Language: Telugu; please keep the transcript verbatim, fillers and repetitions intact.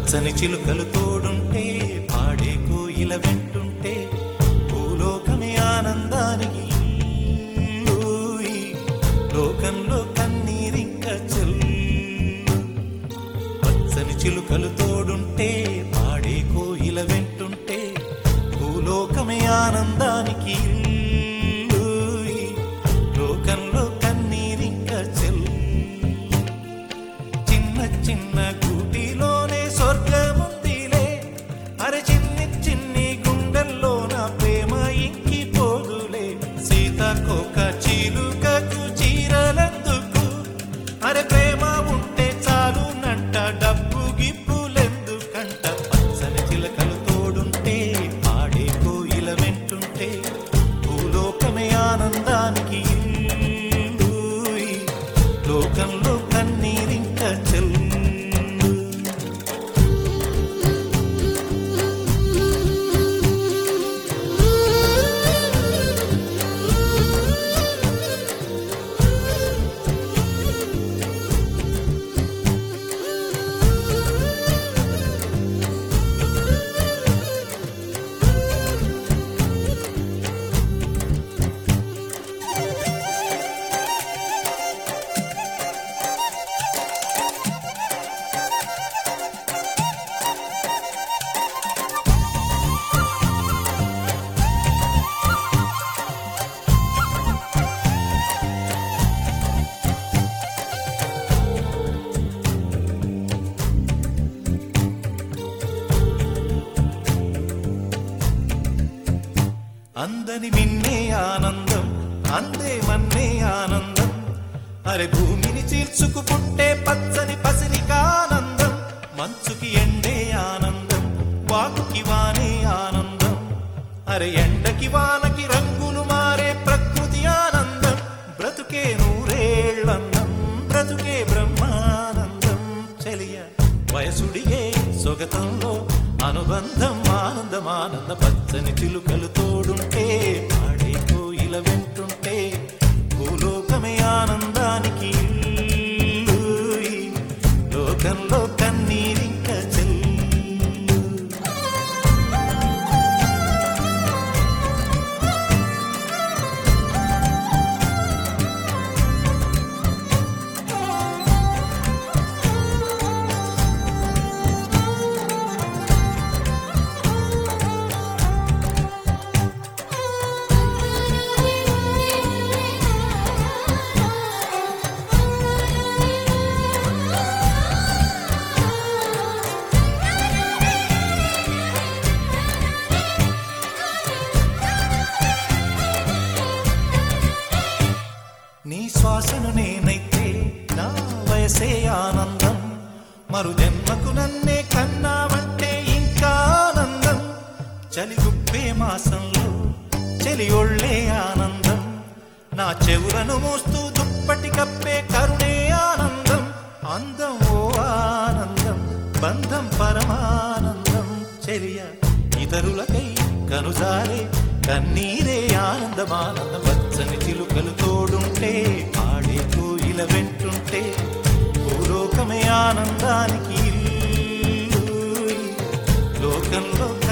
పచ్చని చిలుకలు తోడుంటే పాడే కోయిల వెంటుంటే భూలోకమే ఆనందానికి లోకంలో కన్నీరింక చెల్లు. పచ్చని చిలుకలు తోడుంటే పాడే కోయిల వెంటుంటే భూలోకమే ఆనందానికి లోకంలో కన్నీరింక చెల్లు. చిన్న చిన్న గూటిలోనే స్వర్గముందిలే, అరే చిన్ని చిన్ని గుండెల్లో నా ప్రేమ ఇంకి పోదులే. సీతాకోక చిలుకకు చీరలందుకు, అరే ప్రేమ ఉంటే చాలు నంట, డబ్బు గిప్పులెందుకంట. పచ్చని చిలకలు తోడుంటే పాడే కోయిల వెంటుంటే భూలోకమే ఆనందానికి లోకంలో కన్నీరింక చెల్లు. అందని మిన్నే ఆనందం, అందే మన్నే ఆనందం, అరే భూమిని చీల్చుకు పుట్టే పచ్చని పసిరికానందం. మంచుకి ఎండే ఆనందం, వాకుకి వానే ఆనందం, అరే ఎండకి వానకి రంగులు మారే ప్రకృతి ఆనందం. బ్రతుకే నూరేళ్లందం, బ్రతుకే బ్రహ్మానందం. చెలియ వయసుడిగే సొగతంలో అనుబంధం ఆనందం ఆనంద. పచ్చని చిలుకలు తోడుంటే పాడే కోయిల వెంటుంటే భూలోకమే ఆనందానికి లోకంలో కన్నీరింక చెల్లు. నీ శ్వాసను నేనైతే నా వయసే ఆనందం, మరు జన్మకు నన్నే కన్నావంటే ఇంకా ఆనందం. చలిగుప్పే మాసంలో చెలి ఒళ్ళే ఆనందం, నా చెవులను మోస్తూ దుప్పటి కప్పే కరుణే ఆనందం. అందం ఓ ఆనందం, బంధం పరమానందం. చెలియ ఇతరులకై కనుజారే కన్నీరే ఆనందమానందం. పచ్చని చిలుకలు తోడుంటే పాడే కోయిల వెంటుంటే భూలోకమే ఆనందానికి లోకంలో